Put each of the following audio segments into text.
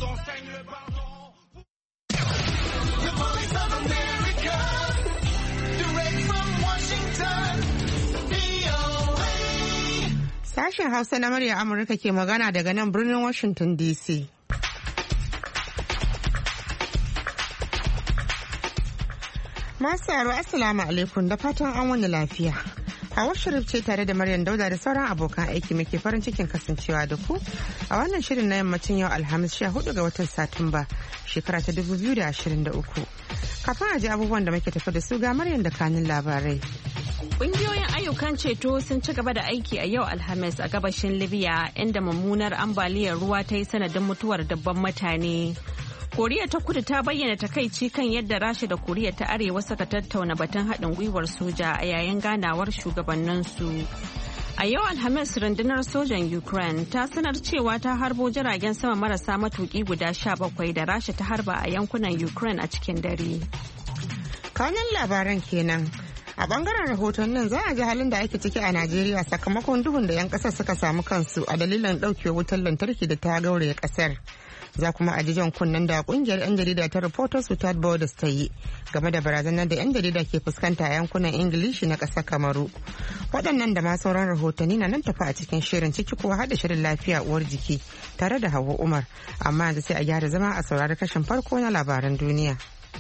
enseigne le pardon. Sashen Hausa na murya Amurka ke magana daga nan birnin Washington DC. Masu yaro Assalamu alaikum da fatan an wani lafiya. Hawa Sharif ce tare da Maryam Dauda da sauran abokan aiki muke farin cikin kasancewa da ku a wannan shirin na yammacin yau Alhamis 14 ga watan Satumba shekara ta 2023. Kafin a ji abubuwan da muke tafi da su ga Maryam da kanin labarai. Ƙungiyoyin ayyukan ceto sun ci gaba da aiki a yau Alhamis a gabashin Libya inda mummunar ambaliyar ruwa ta yi sanadin mutuwar dabban mutane. Koriya ta Kudu ta bayyana takaici kan yadda Rasha da Koriya ta Arewa suka tattauna batun haɗin gwiwar soja a yayin ganawar shugabanninsu. A yau Alhamis rundunar sojan Ukraine ta sanar cewa ta harbo jiragen sama marasa matuƙi guda 17 da Rasha ta harba a yankunan Ukraine a cikin dare. Kanan labaran kenan. A bangaren rahotannin za a ji halin da ake ciki a Najeriya sakamakon duhun da 'yan kasar suka samu kansu a dalilin ɗaukewar wutar lantarki da ta gauraya kasar. Za kuma a ji jan kunnen da kungiyar 'yan jarida ta Reporters Without Borders ta yi game da barazanar da 'yan jarida ke fuskanta a yankunan Ingilishi na ƙasar Kamaru. Waɗannan da ma sauran rahotanni na nan tafi a cikin shirin ciki kuwa haɗa shirin lafiya uwar jiki tare da Hauwa Umar. Amma yanzu sai a gyara zama a saurari kashin farko na labaran duniya.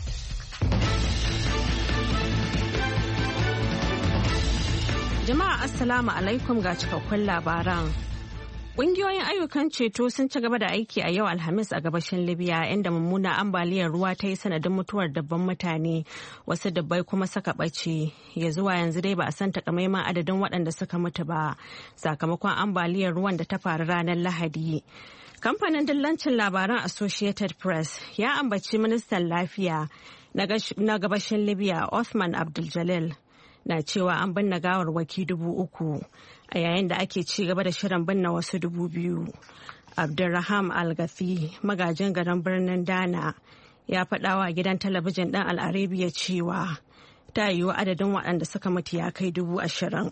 Jama'a Assalamu alaikum ga cikakkun labaran. Ƙungiyoyin ayyukan ceto sun ci gaba da aiki a yau Alhamis a gabashin Libya inda mummuna ambaliyar ruwa ta yi sanadin mutuwar dabban mutane wasu dabbai kuma suka ɓace. Ya zuwa yanzu dai ba a san takamaiman adadin waɗanda suka mutu ba sakamakon ambaliyar ruwan da ta faru ranar Lahadi. Kamfanin dillancin labaran Associated Press ya ambaci ministan lafiya na gabashin Libya Othman Abdul-Jalil na cewa an binne gawarwaki 3,000 a yayin da ake ci gaba da shirin binne wasu 2,000. Abdulraham Al-Ghafi magajin garin birnin Dana ya faɗawa gidan talabijin ɗin Al-Arabiya cewa ta yiwu adadin waɗanda suka mutu ya kai 20,000.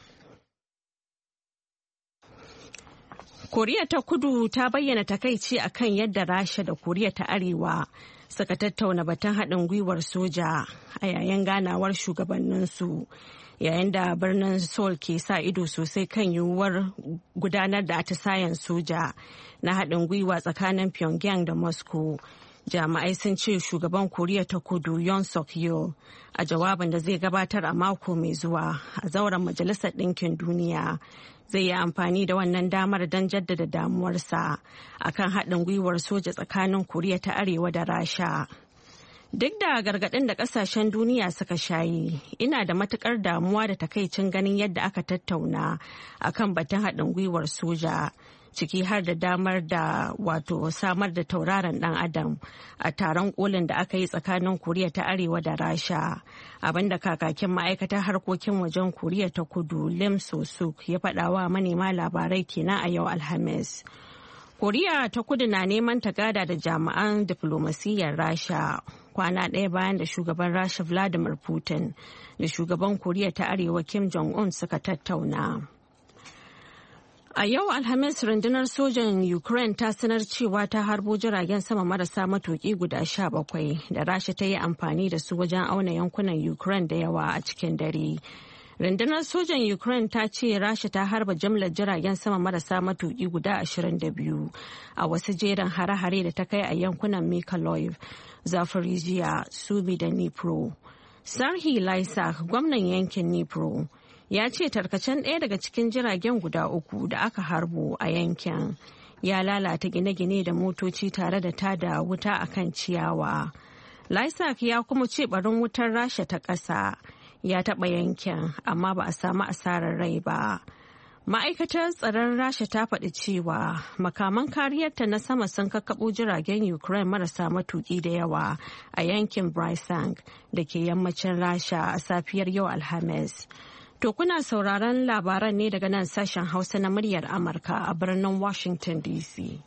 Koriya ta Kudu ta bayyana takaici akan yadda Rasha da Koriya ta Arewa suka tattauna batun haɗin gwiwar soja a yayin ganawar shugabanninsu yayin da birnin Seoul ke sa ido sosai kan yiwuwar gudanar da atisayen soja na haɗin gwiwa tsakanin Pyongyang da Moscow. Jami'ai sun ce shugaban Koriya ta Kudu Yoon Suk Yeol a jawabin da zai gabatar a mako mai zuwa a zauren Majalisar Ɗinkin Duniya zai yi amfani da wannan damar don jaddada damuwarsa akan haɗin gwiwar soja tsakanin Koriya ta Arewa da Rasha. Duk da gargaɗin da ƙasashen duniya suka shayi, ina da matuƙar damuwa da takaicin ganin yadda aka tattauna akan batun haɗin gwiwar soja. Ciki har da damar da wato samar da tauraron dan adam a taron kolin da aka yi tsakanin Koriya ta Arewa da Rasha, abinda kakakin ma'aikatar harkokin wajen Koriya ta Kudu Lim So-suk ya faɗawa manema labarai kenan a yau Alhamis. Koriya ta Kudu na neman ta gada da jami'an diflomasiyyar Rasha kwana ɗaya bayan da shugaban Rasha Vladimir Putin da shugaban Koriya ta Arewa Kim Jong-un suka tattauna. A yau Alhamis rundunar sojan Ukraine ta sanar cewa ta harbo jiragen sama marasa matuƙi guda 17 da Rasha ta yi amfani da su wajen auna yankunan Ukraine da yawa a cikin dare. Rundunar sojan Ukraine ta ce Rasha ta harba jimlar jiragen sama marasa matuƙi guda 22 a wasu jerin hare-hare da ta kai a yankunan Mykolaiv, Zaporizhia, Sumy da Dnipro. Serhiy Lysak, gwamnan yankin Dnipro, ya ce tarkacen ɗaya daga cikin jiragen guda 3 da aka harbo a yankin ya lalata gine-gine da motoci tare da tada wuta a kan ciyawa. Lysak ya kuma ce barin wutar Rasha ta ƙasa ya taɓa yankin amma ba a samu asarar rai ba. Ma'aikatar tsaron Rasha ta faɗi cewa makaman kariyarta na sama sun kakkaɓo jiragen Ukraine marasa matuƙi da yawa a yankin Bryansk da ke yammacin Rasha a safiyar yau Alhamis. To kuna sauraron labaran ne daga nan sashen Hausa na muryar Amurka a birnin Washington DC.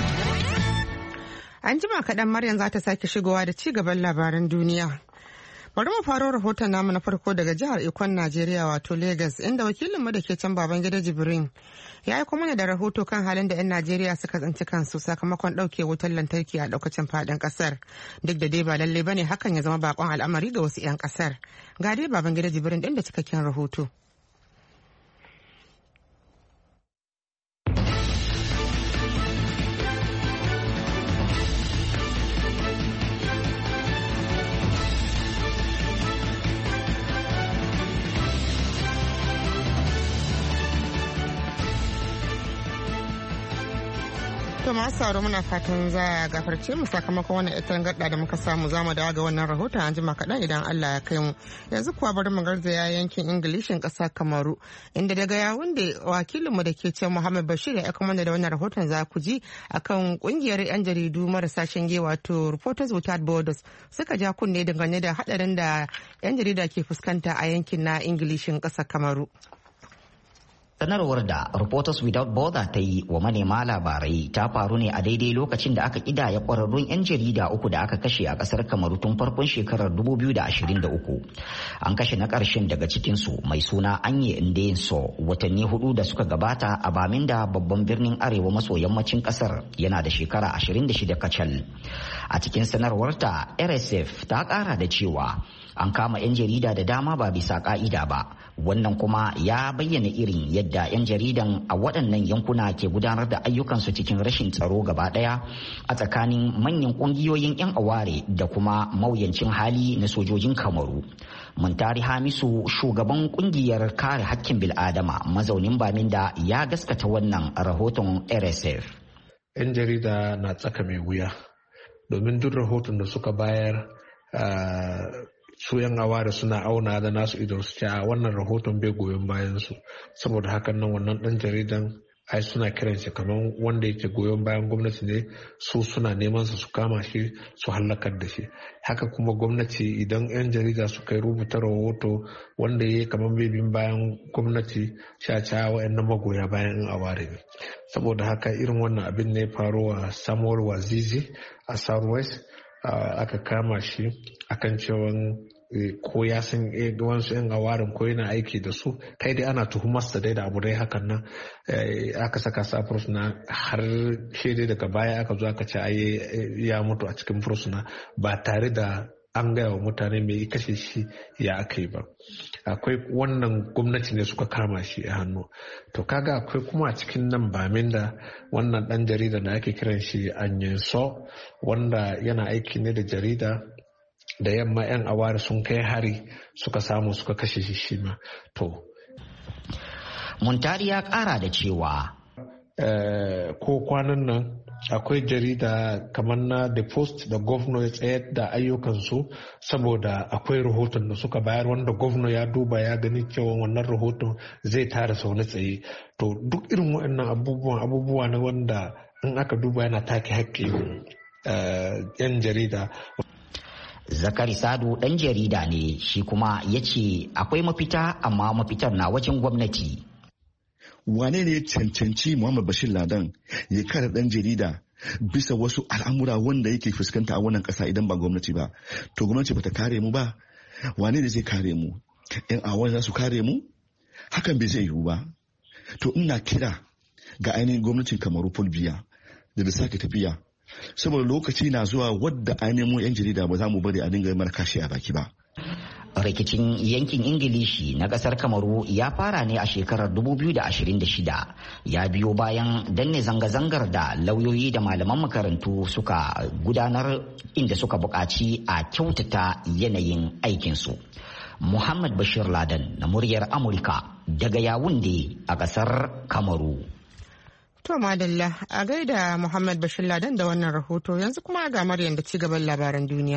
An jima kaɗan Maryam za ta sake shigowa da ci gaban labaran duniya. Bari mu faro rahoton namu na farko daga jihar Ikon Najeriya wato Lagos, inda wakilinmu da ke can Babangida Jibrin ya yi kuma da rahoto kan halin da 'yan Najeriya suka tsinci kansu sakamakon ɗauke wutar lantarki a ɗaukacin faɗin ƙasar. Duk da dai ba lallai bane hakan ya zama bakon al'amari ga wasu 'yan ƙasar. Ga dai Babangida Jibrin ɗin da cikakken rahoto. To masu sauraro muna fatan za a gafarce mu sakamakon wannan ita gadda da muka samu za mu dawo ga wannan rahoton an jima kaɗan idan Allah ya kai mu. Yanzu kuwa bari mu garzaya yankin Ingilishin ƙasa Kamaru inda daga Yawunde wakilinmu da ke ce Muhammad Bashir ya aika mana da wannan rahoton za ku ji akan kungiyar 'yan jaridu marasa shinge wato Reporters Without Borders suka ja kunne dangane da hadarin da 'yan jarida ke fuskanta a yankin na Ingilishin ƙasa Kamaru. Sanarwar da Reporters Without Borders ta yi wa manema labarai ta faru ne a daidai lokacin da aka kidaya kwararrun 'yan jarida uku da aka kashe a kasar Kamaru tun farkon shekarar 2023. An kashe na ƙarshen daga cikinsu mai suna Anye Ndenso watanni 4 da suka gabata a Baminda babban birnin arewa maso yammacin kasar yana da shekara 26 kacal. A cikin sanarwarta RSF ta ƙara da cewa an kama 'yan jarida da dama ba bisa ƙa'ida ba. Wannan kuma ya bayyana irin yadda 'yan jaridan a waɗannan yankuna ke gudanar da ayyukansu cikin rashin tsaro gaba ɗaya a tsakanin manyan ƙungiyoyin 'yan aware da kuma mawuyancin hali na sojojin Kamaru. Muntari Hamisu shugaban ƙungiyar kare hakkin bil'adama mazaunin Baminda ya gaskata wannan rahoton RSF. 'Yan jarida na tsaka mai wuya domin duk rahoton da suka bayar su 'yan aware suna auna da nasu idan su ce a wannan rahoton bai goyon bayan su, saboda hakan nan wannan dan jaridan ai suna kiran shi kamar wanda yake goyon bayan gwamnati ne, su suna neman su kama shi su hallakar da shi. Haka kuma gwamnati idan 'yan jarida suka yi rubuta rahoto wanda ya kamar bai bin bayan gwamnati sha wa'annan magoya bayan 'yan aware ne. Saboda haka irin wannan abin ne faruwa Samuel Wazizi a Southwest. Aka kama shi akan cewa ko ya san wasu 'yan awarin ko yana aiki da su, kai dai ana tuhumarsa dai da abu dai hakan nan. Aka saka sa fursuna har shaidai daga baya aka zo aka ce ya mutu a cikin fursuna ba tare da an gaya wa mutane mai kashe shi ya aka yi ba. Akwai wannan gwamnati ne suka kama shi a hannu. To kaga akwai kuma a cikin nan Baminda wannan dan jarida da ake kiran shi Anyenso wanda yana aiki ne da jarida, da yamma 'yan awari sun kai hari suka samu suka kashe shi ma. To Muntari ya kara da cewa ko kwanan nan akwai jarida kamar na The Post da gwamna ya tsayar da ayyukansu saboda akwai rahoton da suka bayar wanda gwamna ya duba ya gani cewa wannan rahoton zai tara saune tsaye. To duk irin waɗannan abubuwa na wanda in aka duba yana take haƙƙin 'yan jarida. Zakari Sadu ɗan jarida ne, shi kuma ya ce akwai mafita amma mafitar na wajen gwamnati. Wane ne ya cancanci Muhammad Bashir Ladan ya kare ɗan jarida bisa wasu al'amura wanda yake fuskanta a wannan ƙasa idan ba gwamnati ba? To gwamnati bata kare mu ba, wane ne zai kare mu? 'Yan awon za su kare mu? Hakan bai zai yiwu ba. To ina kira ga ainihin gwamnatin Kamaru Paul Biya da sake tafiya, saboda lokaci na zuwa wadda ainihin mu 'yan jarida ba za mu bari a dinga mana kashi a baki ba. Rikicin yankin Ingilishi na kasar Kamaru ya fara ne a shekarar 2026, ya biyo bayan danne zanga-zangar da lauyoyi da malaman makarantu suka gudanar inda suka buƙaci a kyautata yanayin aikinsu. Muhammad Bashir Laden na muryar Amurka daga Yawunde a kasar Kamaru. To madalla a gaida Muhammad Bashir Laden da wannan rahoto, yanzu kuma ga Maryam da cigaban labaran duniya.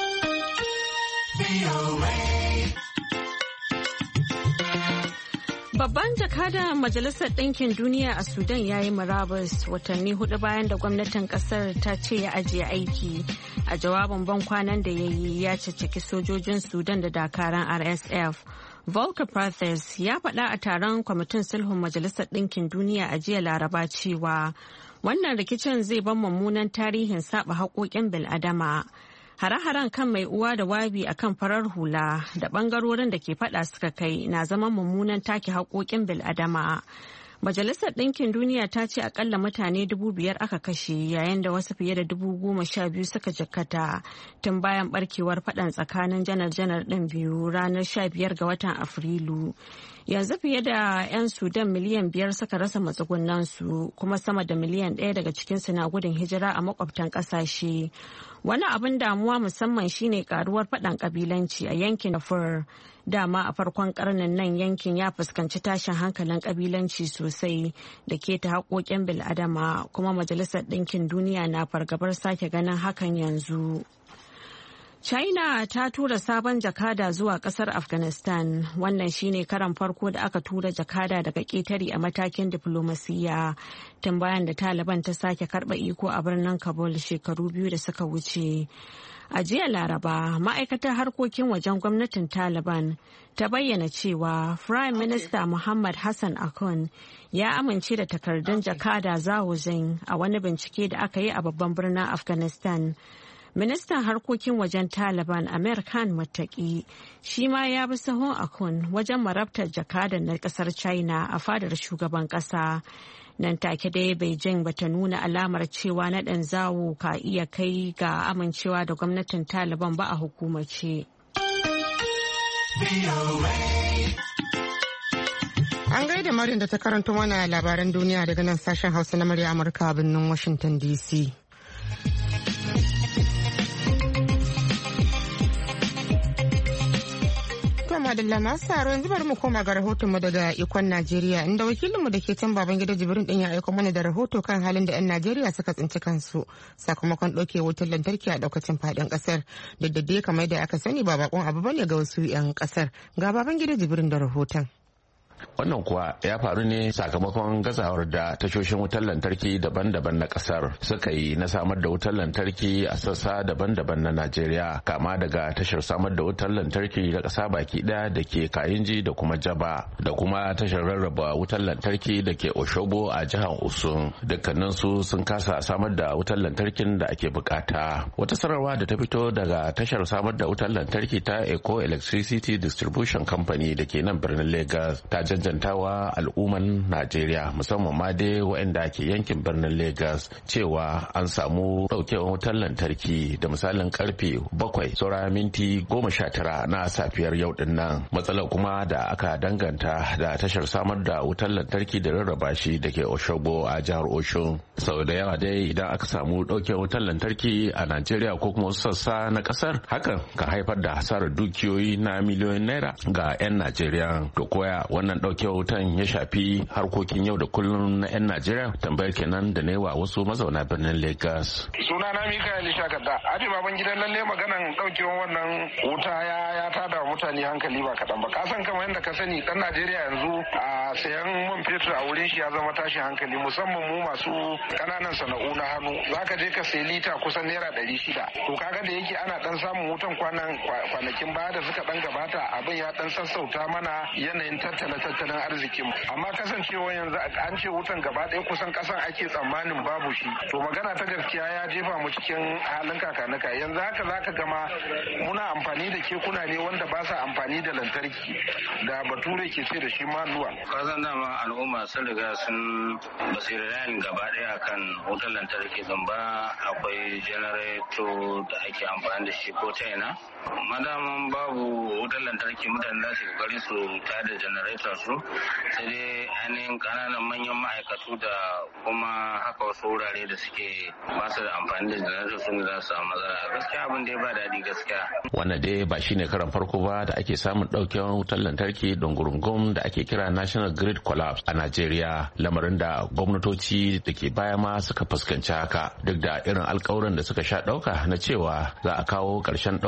Babban jakadan Majalisar Ɗinkin Duniya a Sudan ya yi murabus watanni 4 bayan da gwamnatin ƙasar ta ce ya ajiye aiki. A jawabin ban kwanan da ya yi ya caccaki sojojin Sudan da dakaran RSF. Volker Perthes ya faɗa a taron kwamitin sulhun Majalisar Ɗinkin Duniya a jiya Laraba cewa wannan rikicin zai ban mummunan tarihin saba haƙoƙin bil'adama. Hare-haren kan mai uwa da wabi a kan farar hula da bangarorin da ke fada suka kai na zama mummunan take haƙoƙin bil'adama. Majalisar Ɗinkin Duniya ta ce akalla mutane 5,000 aka kashe yayin da wasu fiye da 12,000 suka jikkata tun bayan barkewar faɗan tsakanin janar-janar ɗin biyu ranar 15 ga watan Afrilu. Yanzu fiye da 'yan Sudan miliyan 5 suka rasa matsugunansu kuma sama da miliyan 1 daga cikinsu na gudun hijira a makwabtan ƙasashe. Wani abin damuwa musamman shine karuwar faɗan ƙabilanci a yankin Darfur. Dama a farkon karnin nan yankin ya fuskanci tashin hankalin kabilanci sosai da keta haƙoƙin bil'adama kuma Majalisar Ɗinkin Duniya na fargabar sake ganin hakan yanzu. China ta tura sabon jakada zuwa kasar Afghanistan. Wannan shine karan farko da aka tura jakada daga ƙetare a matakin diflomasiyya tun bayan da Taliban ta sake karɓa iko a birnin Kabul shekaru 2 da suka wuce. A jiya Laraba, ma'aikatar harkokin wajen gwamnatin Taliban ta bayyana cewa Prime Minister Muhammad Hassan Akhund ya amince da takardun jakada Zhao Zeng a wani bincike da aka yi a babban birnin Afghanistan. Ministan harkokin wajen Taliban Amir Khan Muttaqi shi ma ya bi sahun Akhund wajen marabtar jakadan na kasar China a fadar shugaban kasa. Nan take dai Beijing bata nuna alamar cewa naɗin Zawo ka iya kai ga amincewa da gwamnatin Taliban ba a hukumace. An gaida Maryam da ta karanto mana labaran duniya daga nan sashen Hausa na murya Amurka a birnin Washington DC. Madalla masu saro yanzu bari mu koma ga rahotonmu daga ikon Najeriya inda wakilinmu da ke can Babangida Jibrin din ya aiko mana da rahoto kan halin da 'yan Najeriya suka tsinci kansu sakamakon ɗauke wutar lantarki a ɗaukacin faɗin ƙasar da dai kamar da aka sani ba bakon abu bane ga wasu 'yan ƙasar ga Babangida Jibrin da rahoton. Wannan kuwa ya faru ne sakamakon gazawar da tashoshin wutar lantarki daban-daban na kasar suka yi na samar da wutar lantarki a sassa daban-daban na Najeriya, kama daga tashar samar da wutar lantarki na ƙasa baki ɗaya da ke Kayinji da kuma Jaba, da kuma tashar rarraba wutar lantarki da ke Oshobo a jihar Osun. Dukkaninsu sun kasa samar da wutar lantarkin da ake bukata. Wata sanarwa da ta fito daga tashar samar da wutar lantarki ta Eco Electricity Distribution Company da ke nan birnin Lagos ta jajjantawa al'umman Najeriya musamman ma dai waɗanda ke yankin birnin Lagos cewa an samu ɗaukewar wutar lantarki da misalin karfe 7 saura minti 19 na safiyar yau din nan. Matsalar kuma da aka danganta da tashar samar da wutar lantarki da rarraba shi da ke Oshobo a jihar Oshun. Sau da yawa dai idan aka samu ɗaukewar wutar lantarki a Najeriya ko kuma wasu sassa na ƙasar, hakan kan haifar da hasarar dukiyoyi na miliyoyin naira ga 'yan Najeriya. To koya wannan ɗaukewar wutan ya shafi harkokin yau da kullum na 'yan Najeriya? Tambayar kenan da wa wasu mazauna birnin Lagos. Sunana Mikael Shakadda. Aji baban gidan lalle maganan ɗaukewar wannan wuta ya tada mutane hankali ba kaɗan ba. Kasan kamar yadda ka sani ɗan Najeriya yanzu a sayan man fetur a wurin shi ya zama tashi hankali, musamman mu masu ƙananan sana'u na hannu. Zaka je ka sayi lita kusan naira 600. To kaga da yake ana ɗan samun wutan kwanakin baya da suka ɗan gabata, abin ya ɗan sassauta mana yanayin tattalin arzikin. Amma kasancewa yanzu an ce wutan gaba ɗaya kusan ƙasan ake tsammanin babu shi. To magana ta gaskiya ya jefa mu cikin halin kakanika. Yanzu haka zaka gama muna amfani da kekuna ne wanda ba sa amfani da lantarki da bature ke ce da shi manual. Kasan dama al'umma sun riga sun basirayen gaba ɗaya akan wutar lantarki din ba, akwai janareto da ake amfani da shi ko ta ina. Madaman babu wutar lantarki mutane za su kokari su tada janareton su, sai dai ainihin kananan manyan ma'aikatu da kuma haka wasu wurare da suke basu da amfani da janareton su ne za su samu matsala. Gaskiya abin da ya ba daɗi gaskiya. Wannan dai ba shine karan farko ba da ake samun ɗaukewar wutar lantarki dungurungum da ake kira National Grid Collapse a Najeriya, lamarin da gwamnatoci da ke baya ma suka fuskanci haka duk da irin alkawuran da suka sha ɗauka na cewa za a kawo ƙarshen ɗauke wutar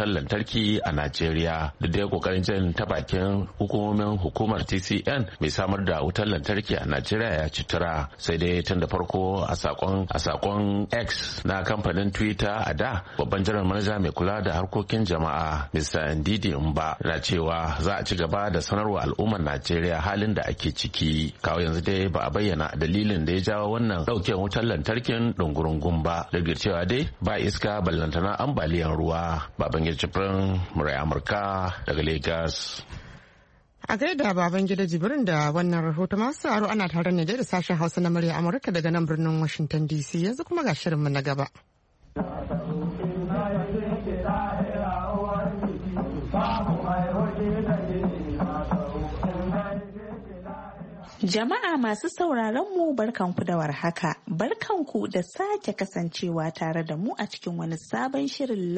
wutar lantarki a Najeriya. Da dai kokarin jin ta bakin hukumomin hukumar TCN mai samar da wutar lantarki a Najeriya ya ci tura, sai dai tun da farko a sakon X na kamfanin Twitter a da, babban jiran manaja mai kula da harkokin jama'a Mr. Ndidi Mba na cewa za a ci gaba da sanarwa al'ummar Najeriya halin da ake ciki. Kawo yanzu dai ba a bayyana dalilin da ya jawo wannan ɗauken wutar lantarkin ɗungurungun ba, da cewa dai ba iska ballantana ambaliyan ruwa. Babangida Jibrin, murai Amurka daga Lagos. A gaida Babangida Jibrin da wannan rahoto. Masu aro ana tare ne da sashen Hausa na murya Amurka daga nan birnin Washington DC. Yanzu kuma ga shirinmu na gaba. Jama'a masu sauraron mu barkanku da warhaka, barkanku da sake kasancewa tare da mu a cikin wani sabon shirin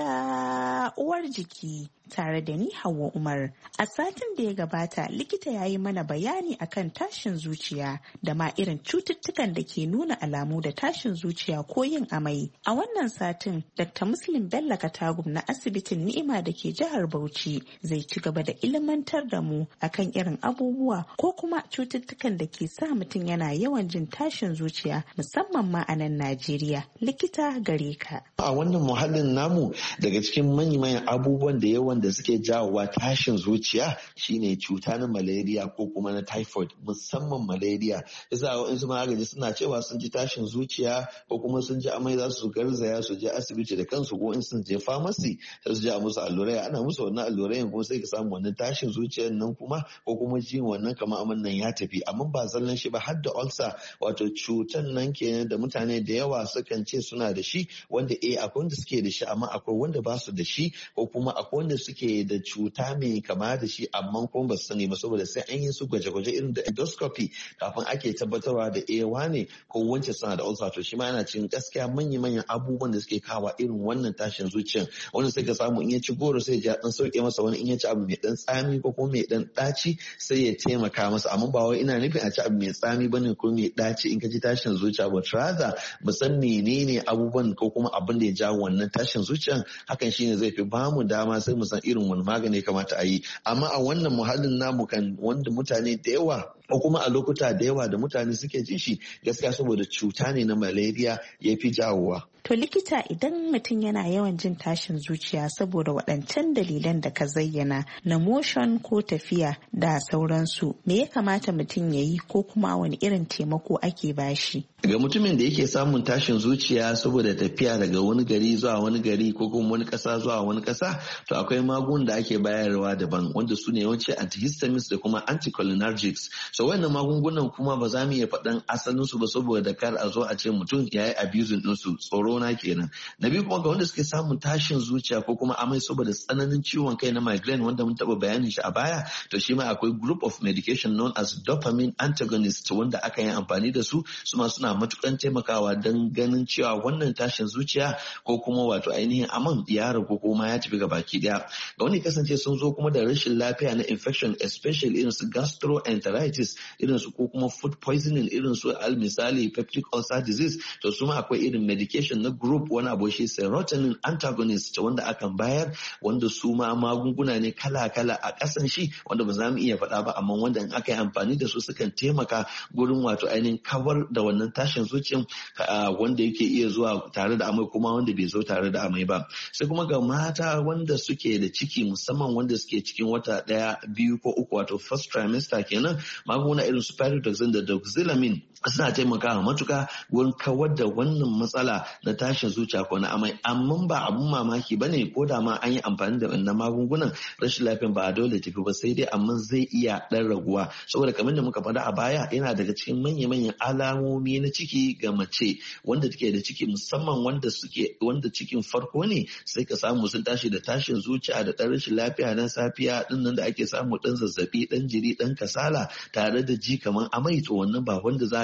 lafiya uwar jiki. Tare da ni Hauwa Umar. A satin da ya gabata likita ya yi mana bayani akan tashin zuciya da ma irin cututtukan da ke nuna alamu da tashin zuciya ko yin amai. A wannan satin Dr. Muslim Bello Katagum na asibitin Ni'ima da ke jihar Bauchi zai ci gaba da ilmantar da mu akan irin abubuwa ko kuma cututtukan da ke sa mutum yana yawan jin tashin zuciya musamman ma a nan Najeriya. Likita gare ka. A wannan muhallin namu daga cikin manyan abubuwan da yawan da suke jawowa tashin zuciya shine cuta na malaria ko kuma na typhoid, musamman malaria. Yasa wa'insu magani suna cewa sun ji tashin zuciya ko kuma sun ji amai za su garzaya su je asibiti da kansu, ko in sun je pharmacy sai su je a musu allurai, ana musu wannan allurai kuma sai ka samu wannan tashin zuciyar nan kuma ko kuma jin wannan kamar aman nan ya tafi. Amma ba zallan shi ba, har da ulcer, wato cutan nan kenan da mutane da yawa sukan ce suna da shi, wanda akwai wanda suke da shi amma akwai wanda ba su da shi, ko kuma akwai wanda suke da cuta mai kama da shi amma kuma ba su sani ba, saboda sai an yi su gwaje-gwaje irin da endoscopy kafin ake tabbatarwa da ne ko wance suna da ulcer. To shi ma yana cikin gaskiya manya-manyan abubuwan da suke kawo irin wannan tashin zuciyan. Wanda sai ka samu in ya ci goro sai ya dan sauke masa, wani in ya ci abu mai dan tsami ko kuma mai dan daci sai ya taimaka masa. Amma ba wai ina nufin a ci abu mai tsami bane ko mai daci in ka ji tashin zuciya, but rather mu san menene abubuwan ko kuma abin da ya jawo wannan tashin zuciyan. Hakan shine zai fi bamu dama sai mu san irin wani magani kamata a yi. Amma a wannan muhallin namu kan wanda mutane da yawa ko kuma a lokuta da yawa da mutane suke ji shi, gaskiya saboda cuta ne na malaria ya fi jawowa. To likita, idan mutum yana yawan jin tashin zuciya saboda waɗancan dalilan da ka zayyana na motion ko tafiya da sauransu, me ya kamata mutum ya yi ko kuma wani irin taimako ake bashi? Ga mutumin da yake samun tashin zuciya saboda tafiya daga wani gari zuwa wani gari ko kuma wani ƙasa zuwa wani ƙasa, to akwai magungunan da ake bayarwa daban wanda su ne yawanci antihistamines da kuma anticholinergics. So wannan magungunan kuma ba za mu iya faɗan asalinsu ba saboda kar a zo a ce mutum ya yi abusing ɗinsu, tsoro na kenan. Na biyu kuma ga wanda suke samun tashin zuciya ko kuma amai saboda tsananin ciwon kai na migraine wanda mun taɓa bayanin shi a baya, to shi ma akwai group of medication known as dopamine antagonist wanda aka yi amfani da su ma suna matukan taimakawa don ganin cewa wannan tashin zuciya ko kuma wato ainihin aman ya ragu ko ma ya tafi gabaki daya. Ga wani kasance sun zo kuma da rashin lafiya na infection, especially irin su gastroenteritis, irin su ko kuma food poisoning, irin su al misali peptic ulcer disease, to su ma akwai irin medication na group wani abu shi serotonin antagonist wanda akan bayar, wanda su ma magunguna ne kala-kala a kasan shi wanda ba za mu iya faɗa ba, amma wanda in aka yi amfani da su sukan taimaka gurin wato ainihin kawar da wannan tashin zuciyan wanda yake iya zuwa tare da amai kuma wanda bai zo tare da amai ba. Sai kuma ga mata wanda suke da ciki, musamman wanda suke cikin wata ɗaya, biyu ko uku, wato first trimester kenan, magunguna irin su pyridoxine da doxylamine suna taimakawa matuka wurin kawar da wannan matsala na tashin zuciya ko na amai. Amma ba abun mamaki ba ne ko da ma an yi amfani da wannan magungunan, rashin lafiyan ba a dole tafi ba, sai dai amma zai iya ɗan raguwa, saboda kamar da muka faɗa a baya yana daga cikin manya-manyan alamomi na ciki ga mace wanda take da ciki, musamman wanda cikin farko ne, sai ka samu sun tashi da tashin zuciya da ɗan rashin lafiya na safiya ɗin nan da ake samu ɗan zazzabi, ɗan jiri, ɗan kasala tare da ji kamar amai. To wannan ba wanda za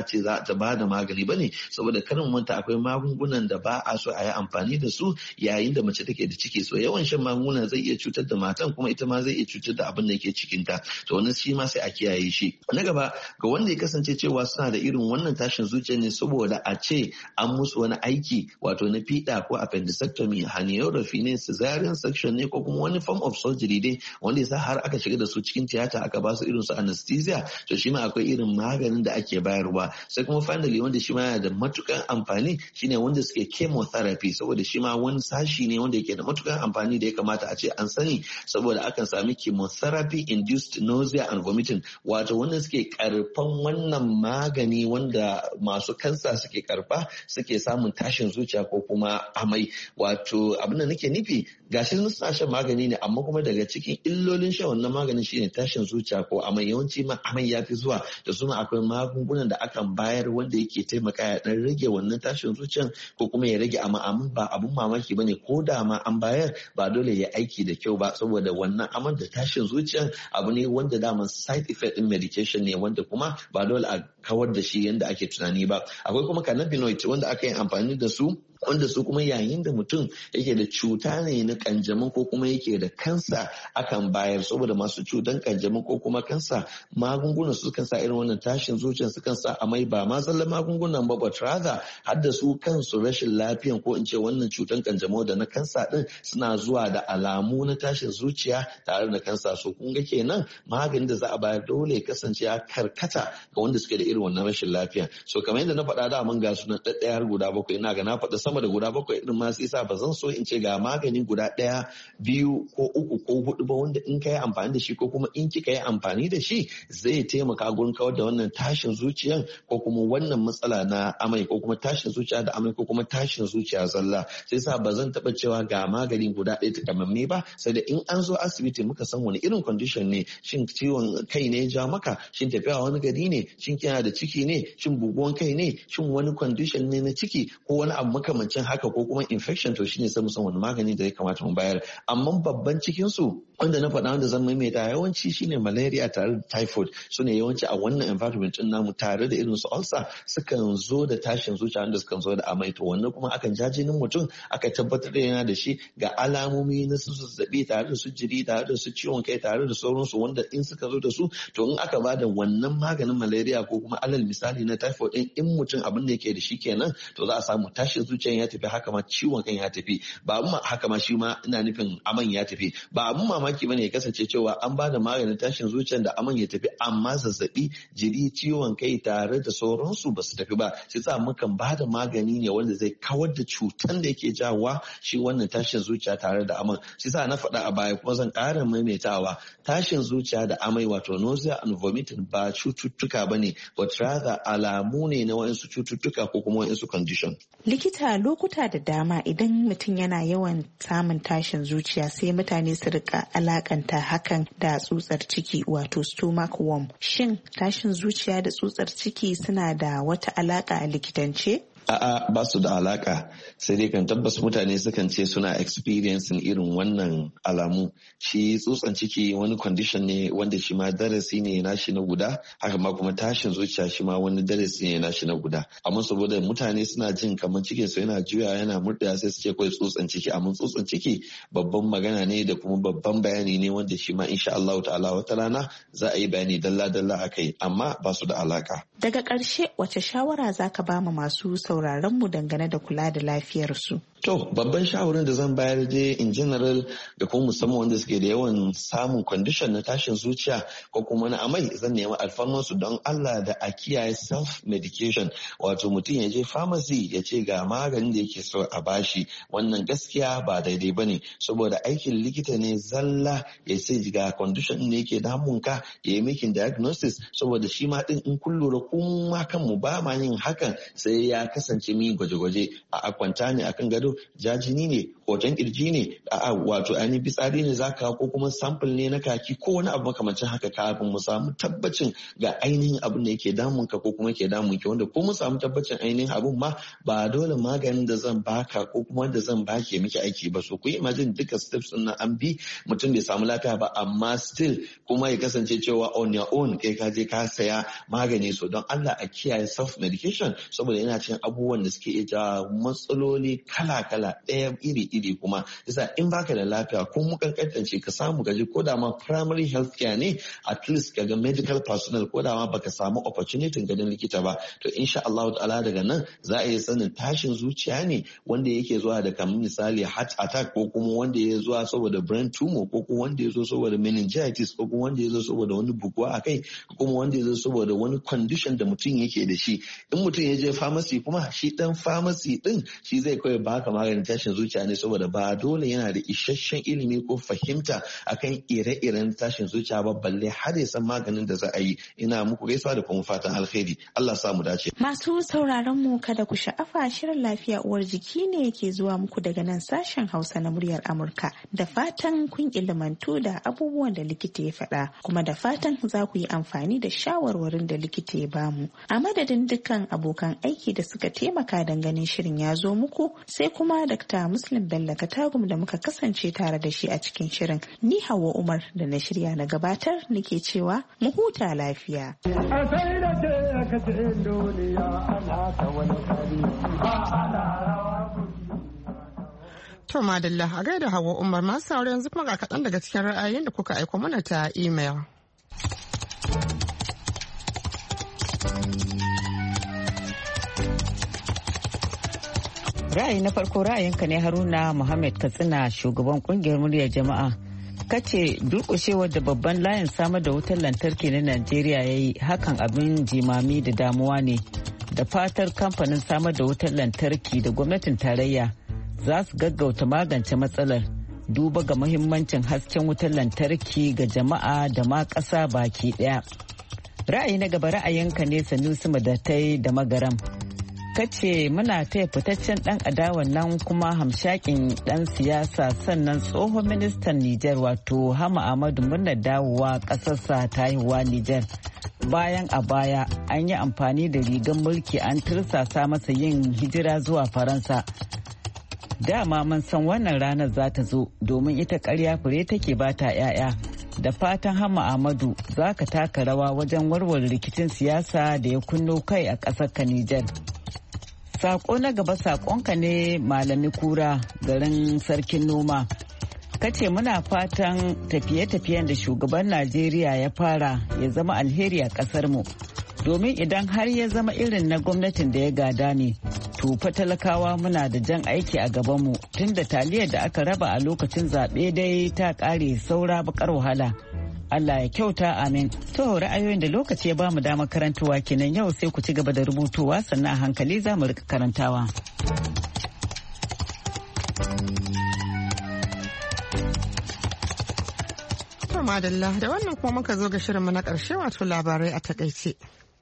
ce za ta ba da magani ba ne, saboda karin manta akwai magungunan da ba a so a yi amfani da su yayin da mace take da ciki. So yawan shan magunguna zai iya cutar da matan kuma ita ma zai iya cutar da abin da yake cikinta. To wannan shi ma sai a kiyaye shi. Na gaba ga wanda ya kasance cewa suna da irin wannan tashin zuciya ne saboda a ce an musu wani aiki wato na fiɗa ko appendectomy, herniorrhaphy ne, cesarean section ne ko kuma wani form of surgery dai wanda ya sa har aka shiga da su cikin tiyata aka ba su irin su anesthesia, to shi ma akwai irin maganin da ake bayarwa. Sai kuma finally wanda shi ma yana da matukan amfani shine wanda suke chemotherapy, saboda shi ma wani sashi ne wanda yake da matukan amfani da ya kamata a ce an sani, saboda akan sami chemotherapy induced nausea and vomiting, wato wanda suke karfan wannan magani wanda masu kansa suke karfa suke samun tashin zuciya ko kuma amai. Wato abin da nake nufi gashi suna shan magani ne amma kuma daga cikin illolin shan wannan maganin shine tashin zuciya ko amai. Yawanci ma amai ya fi zuwa da suna akwai magungunan da akan bayar wanda yake taimaka ya dan rage wannan tashin zuciyan ko kuma ya rage amma ba abun mamaki bane ko da ma an bayar ba dole ya aiki da kyau ba, saboda wannan aman da tashin zuciyan abu ne wanda daman side effect din medication ne wanda kuma ba dole a kawar da shi yanda ake tunani ba. Akwai kuma cannabinoid wanda aka yi amfani da su wanda su kuma yayin da mutum yake da cuta ne na kanjamau ko kuma yake da kansa akan bayar, saboda masu cutan kanjamau ko kuma kansa magungunan su kan sa irin wannan tashin zuciya, su kan sa amai, ba ma zallan magungunan ba but rather har da su kansu rashin lafiyan ko in ce wannan cutan kanjamau da na kansa din suna zuwa da alamu na tashin zuciya tare da kansa. So kun ga kenan maganin da za a bayar dole ya kasance ya karkata ga wanda suke da irin wannan rashin lafiya. So kamar yadda na faɗa da mun ga su na ɗaɗɗaya har guda bakwai, ina ga na faɗa sama da guda bakwai irin ma sai sa ba zan so in ce ga magani guda ɗaya, biyu ko uku ko hudu ba wanda in ka yi amfani da shi ko kuma in kika yi amfani da shi zai taimaka gurin kawar da wannan tashin zuciyan ko kuma wannan matsala na amai ko kuma tashin zuciya da amai ko kuma tashin zuciya zalla. Sai sa ba zan taɓa cewa ga magani guda ɗaya takamamme ba, sai da in an zo asibiti muka san wani irin condition ne, shin ciwon kai ne ja maka, shin tafiya wani gari ne, shin kina da ciki ne, shin buguwan kai ne, shin wani condition ne na ciki ko wani abu makamancin haka ko kuma infection, to shine sai mu san wani magani da ya kamata mu bayar. Amma babban cikin su wanda na faɗa wanda zan maimaita yawanci shine malaria tare da typhoid, su ne yawanci a wannan environment din namu tare da irin su ulcer sukan zo da tashin zuciya wanda sukan zo da amai. To wannan kuma akan ja jinin mutum aka tabbatar da yana da shi ga alamomi na su zazzabi tare da su jiri tare da su ciwon kai tare da sauransu, wanda in suka zo da su to in aka bada wannan maganin malaria ko kuma alal misali na typhoid din in mutum abin da yake da shi kenan to za a samu tashin zuciyan ya tafi, haka ma ciwon kan ya tafi, ba abin haka ma shi ma ina nufin aman ya tafi. Ba abin mamaki bane ya kasance cewa an bada maganin tashin zuciyan da aman ya tafi amma zazzabi, jiri, ciwon kai tare da sauransu ba su tafi ba. Sai sa mukan bada magani ne wanda zai kawar da cutan da yake jawowa shi wannan tashin zuciya tare da aman. Sai sa na faɗa a baya kuma zan ƙara maimaitawa, tashin zuciya da amai wato nausea and vomiting ba cututtuka bane but rather alamu ne na waɗansu cututtuka ko kuma waɗansu condition. Likita, lokuta da dama idan mutum yana yawan samun tashin zuciya sai mutane su rika alakanta hakan da tsutsar ciki wato stomach worm. Shin tashin zuciya da tsutsar ciki suna da wata alaka a likitance? A'a, ba su da alaka, sai dai kan tabbas mutane sukan ce suna experiencing irin wannan alamu. Shi tsutsan ciki wani condition ne wanda shi ma darasi ne nashi na guda, haka ma kuma tashin zuciya shi ma wani darasi ne nashi na guda. Amma saboda mutane suna jin kamar cikin su yana juya yana murɗa sai su ce kawai tsutsan ciki, amma tsutsan ciki babban magana ne da kuma babban bayani ne wanda shi ma insha Allah ta'ala wata rana za a yi bayani dalla-dalla akai, amma ba su da alaka. Daga ƙarshe wace shawara zaka ba ma masu sauraron mu dangane da kula da lafiyarsu? To, babban shawarin da zan bayar dai in general da kuma musamman wanda suke da yawan samun condition na tashin zuciya ko kuma na amai, zan nemi alfarmansu don Allah da a kiyaye self-medication, wato mutum ya je pharmacy ya ce ga maganin da yake so a bashi. Wannan gaskiya ba daidai ba ne, saboda aikin likita ne zalla ya ce ga condition ne yake damunka ya yi making diagnosis, saboda shi ma din in kun lura kuma kanmu ba ma yin hakan sai ya kasance mi gwaje-gwaje a kwanta ne akan gado kyau, jajini ne, hoton kirji ne, wato ainihin fitsari ne zaka ko kuma sample ne na kaki ko wani abu makamancin haka kafin mu samu tabbacin ga ainihin abin da yake damun ka ko kuma yake damun ki, wanda ko mun samu tabbacin ainihin abun ma ba dole maganin da zan baka ko kuma da zan baki miki aiki ba. So ku yi imagine duka steps din nan an bi mutum bai samu lafiya ba amma still kuma ya kasance cewa on your own kai ka je ka saya magani. So don Allah a kiyaye self medication saboda yana cikin abubuwan da suke iya matsaloli kala-kala ɗaya iri-iri. Kuma yasa in baka da lafiya ko mu kankantance ka samu gaji ko da ma primary health care ne, at least kaga medical personnel ko da ma baka samu opportunity ganin likita ba, to insha Allah ta'ala daga nan za a iya sanin tashin zuciya ne wanda yake zuwa da kamar misali heart attack ko kuma wanda ya zuwa saboda brain tumor ko kuma wanda ya zo saboda meningitis ko kuma wanda ya zo saboda wani buguwa a kai ko kuma wanda ya zo saboda wani condition da mutum yake da shi. In mutum ya je pharmacy kuma shi dan pharmacy din shi zai kawai baka maganin tashin zuciya ne saboda ba dole yana da isasshen ilimi ko fahimta akan ire-iren tashin zuciya ba balle har ya san maganin da za a yi. Ina muku gaisuwa da kuma fatan alheri. Allah sa mu dace. Masu sauraron mu kada ku sha'afa, shirin lafiya uwar jiki ne yake zuwa muku daga nan sashen Hausa na muryar Amurka. Da fatan kun ilimantu da abubuwan da likita ya faɗa, kuma da fatan za ku yi amfani da shawarwarin da likita ya bamu. A madadin dukkan abokan aiki da suka taimaka don ganin shirin ya zo muku, sai kuma Dr. Muslim Bello Katagum da muka kasance tare da shi a cikin shirin. Ni Hauwa Umar da na shirya na gabatar nake cewa mu huta lafiya. To madalla, a gaida Hauwa Umar, masu saurari yanzu kuma ga kaɗan daga cikin ra'ayoyin da kuka aiko mana ta email. Ra'ayi na farko, ra'ayinka ne Haruna Muhammad Katsina, shugaban kungiyar muryar jama'a. Kace durƙushewar da babban layin samar da wutar lantarki na Najeriya ya yi, hakan abin jimami da damuwa ne. Da fatar kamfanin samar da wutar lantarki da gwamnatin tarayya za su gaggauta magance matsalar, duba ga muhimmancin hasken wutar lantarki ga jama'a da ma ƙasa baki ɗaya. Ra'ayi na gaba, ra'ayinka ne Sanusi Madatai da Magaram. Kace muna taya fitaccen dan adawan nan kuma hamshakin dan siyasa sannan tsohon ministan Nijar wato Hama Ahmadu murnar dawowa kasarsa ta haihuwa Nijar. Bayan a baya an yi amfani da rigar mulki an tirsasa masa yin hijira zuwa Faransa. Dama mun san wannan ranar za ta zo domin ita ƙarya fure take bata 'ya'ya. Da fatan Hama Ahmadu za ka taka rawa wajen warware rikicin siyasa da ya kunno kai a ƙasar ka Nijar. Sako na gaba, sakonka ne Malami Kura, garin Sarkin Noma. Kace muna fatan tafiye-tafiyen da shugaban Najeriya ya fara ya zama alheri a kasar mu. Domin idan har ya zama irin na gwamnatin da ya gada ne, to fa talakawa muna da jan aiki a gabanmu, tunda taliyar da aka raba a lokacin zaɓe dai ta ƙare saura bakar wahala. Allah ya kyauta, amin. To ra'ayoyin da lokaci ya bamu damar karantawa kenan yau, sai ku ci gaba da rubutuwa sannan a hankali za mu rika karantawa. To madalla, da wannan kuma muka zo ga shirinmu na ƙarshe wato labarai a takaice.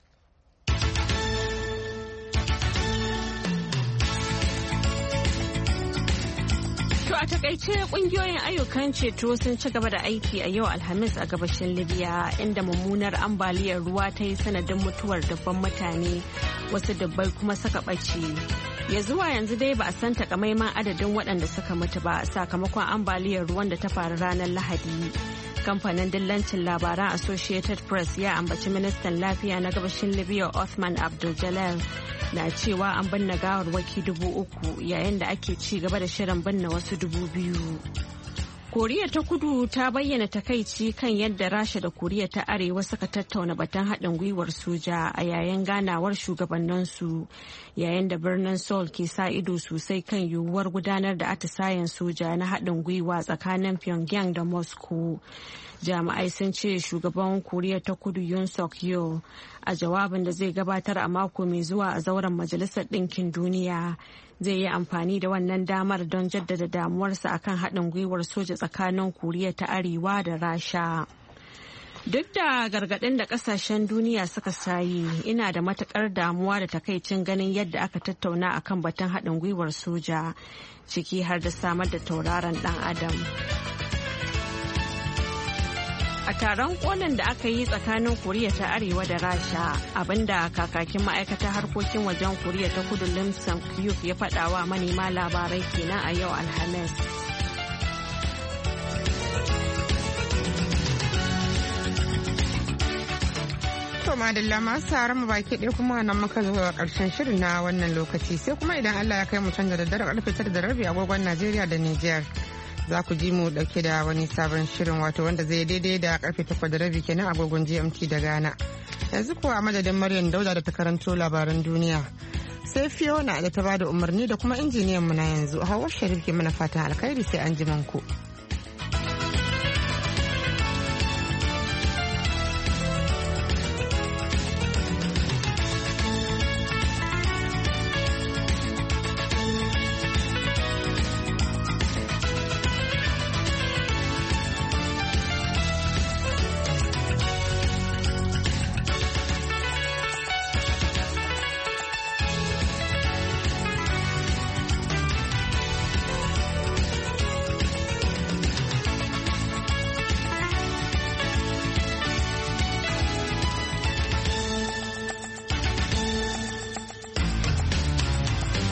A takaice kungiyoyin ayyukan ceto sun ci gaba da aiki a yau Alhamis a gabashin Libya, inda mummunar ambaliyar ruwa ta yi sanadin mutuwar dabban mutane, wasu dabbai kuma suka ɓace. Ya zuwa yanzu dai ba a san takamaiman adadin waɗanda suka mutu ba sakamakon ambaliyar ruwan da ta faru ranar Lahadi. Kamfanin dillancin labaran Associated Press ya ambaci ministan lafiya na gabashin Libya Othman Abdul Jalal na cewa an binne gawarwaki 3,000 yayin da ake ci gaba da shirin binne wasu 2,000. Koriya ta Kudu ta bayyana takaici kan yadda Rasha da Koriya ta Arewa suka tattauna batun haɗin gwiwar soja a yayin ganawar shugabanninsu, yayin da birnin Seoul ke sa ido sosai kan yiwuwar gudanar da atisayen soja na haɗin gwiwa tsakanin Pyongyang da Moscow. Jami'ai sun ce shugaban Koriya ta Kudu Yoon Suk Yeol a jawabin da zai gabatar a mako mai zuwa a zauren Majalisar Ɗinkin Duniya zai yi amfani da wannan damar don jaddada damuwarsa akan haɗin gwiwar soja tsakanin Koriya ta Arewa da Rasha. Duk da gargaɗin da ƙasashen duniya suka sayi, ina da matuƙar damuwa da takaicin ganin yadda aka tattauna akan batun haɗin gwiwar soja, ciki har da samar da tauraron ɗan adam. A taron kolin da aka yi tsakanin Koriya ta Arewa da Rasha, abinda kakakin ma'aikatar harkokin wajen Koriya ta Kudu Lim Sang-kyuk ya faɗawa manema labarai kenan a yau Alhamis. To madalla masu sauran mu baki ɗaya kuma nan muka zo a ƙarshen shirin na wannan lokaci, sai kuma idan Allah ya kai mu can da daddare karfe 9:30 agogon Najeriya da Nijar. Za ku ji mu dauke da wani sabon shirin wato wanda zai daidai da karfe 8:30 kenan agogon GMT da Ghana. Yanzu kuwa a madadin Maryam Dauda da ta karanto labaran duniya. Sai Fiona da ta bada umarni da kuma injiniyan mu na yanzu Hawwa Sharif ke mana fatan alkhairi sai an ji ku.